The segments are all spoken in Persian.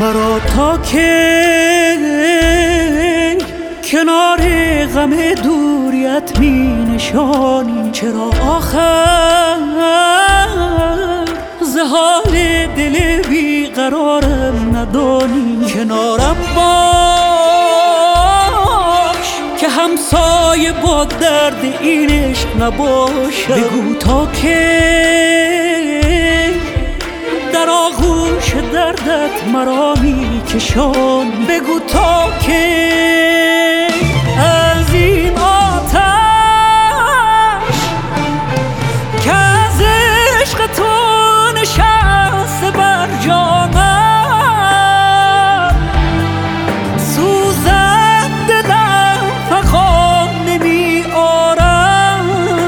مرا تا که کنار غم دوریت می نشانی، چرا آخر ز حال دل بیقرارم ندانی؟ کنارم باش که همسایه با درد این عشق نباشم. بگو تا که در آغوش دردت مرا می کشان. بگو تا که از این آتش که از عشق تو نشسته بر جانم، سوزد دلم فغان نمی آرم.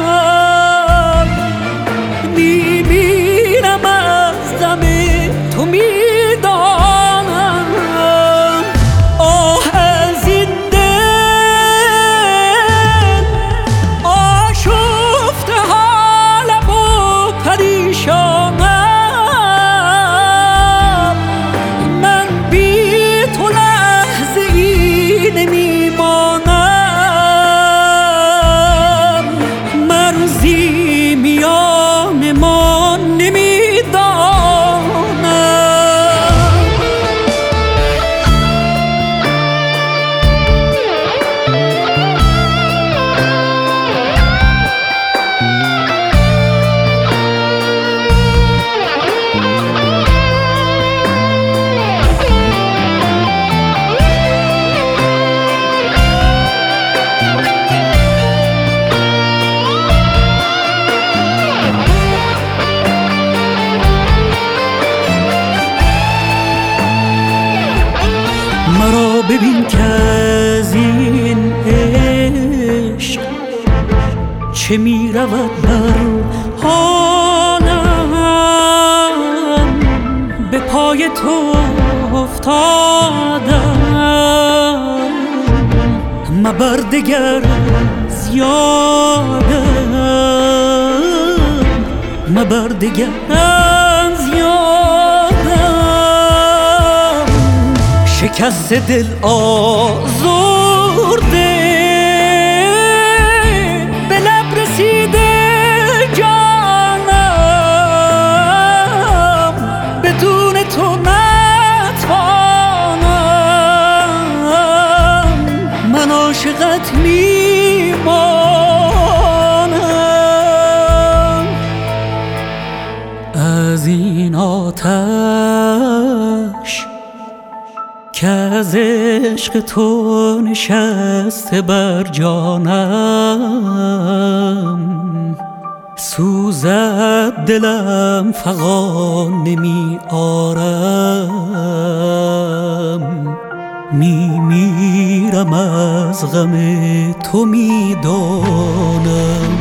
می میرم از دم تو می دانم. آه از این دل آشفته حالم و پریشانم. من بی تو لحظه ای نمی مانم. مرزی میان ما نمی مرا ببین که از این عشق چه می رود بر حالم. به پای تو افتادم، مبر دگر از یادم، مبر دگر از یادم. شکست دل آزرده به لب رسیده جانم. بدون تو نتوانم، من عاشقت میمانم. از این آتش که از عشق تو نشسته بر جانم، سوزد دلم فغان نمی آرم. می میرم از غم تو می دانم.